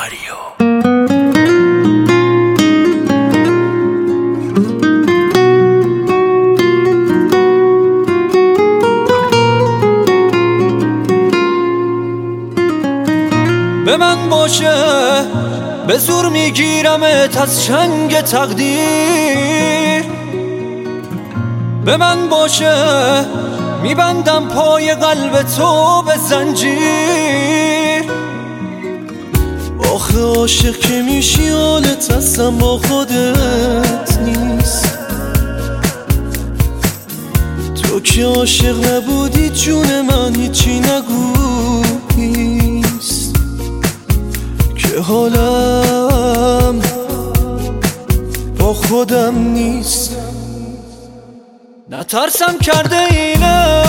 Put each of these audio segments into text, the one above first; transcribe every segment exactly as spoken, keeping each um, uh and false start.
ماریو. به من باشه به زور میگیرمت از چنگ تقدیر، به من باشه میبندم پای قلب تو به زنجیر. آخه عاشق که میشی حالت اصلا با خودت نیست، تو که عاشق نبودی جون من هیچی نگو نیست، که حالم با خودم نیست. نترسم کرده این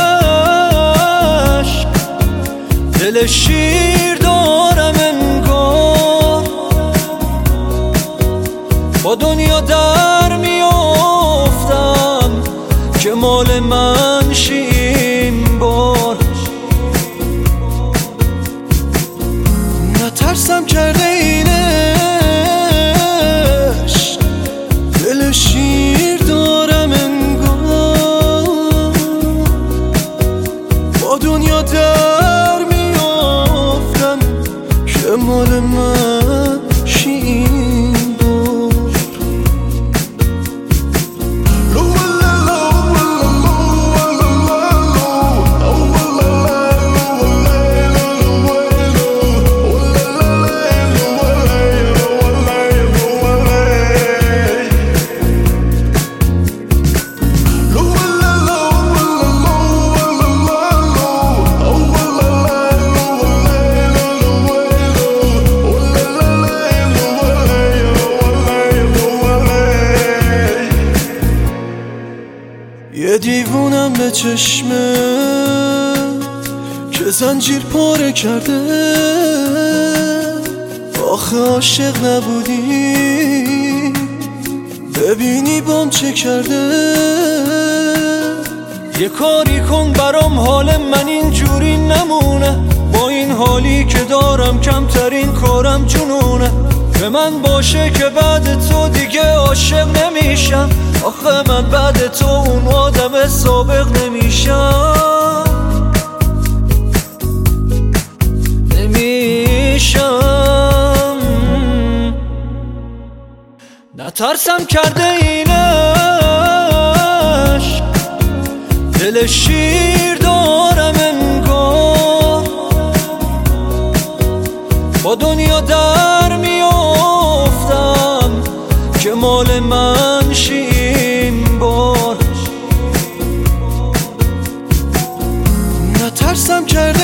عشق، دل شیر دارم انگار، با دنیا در میافتم که مال من شی این بار. نترسم کرده این عشق، دل شیر دارم انگار، با دنیا در میافتم که مال من شی این بار. یه دیوونم به چشمه که زنجیر پاره کرده، آخه عاشق نبودی ببینی بام چه کرده. یه کاری کن برام حال من اینجوری نمونه، با این حالی که دارم کمترین کارم جنونه. به من باشه که بعد تو دیگه عاشق نمیشم، آخه من بعد تو اون آدم سابق نمیشم نمیشم نترسم کرده این عشق، دل شیر دارم انگار، با دنیا در میافتم که مال من شی این بار. نترسم کرده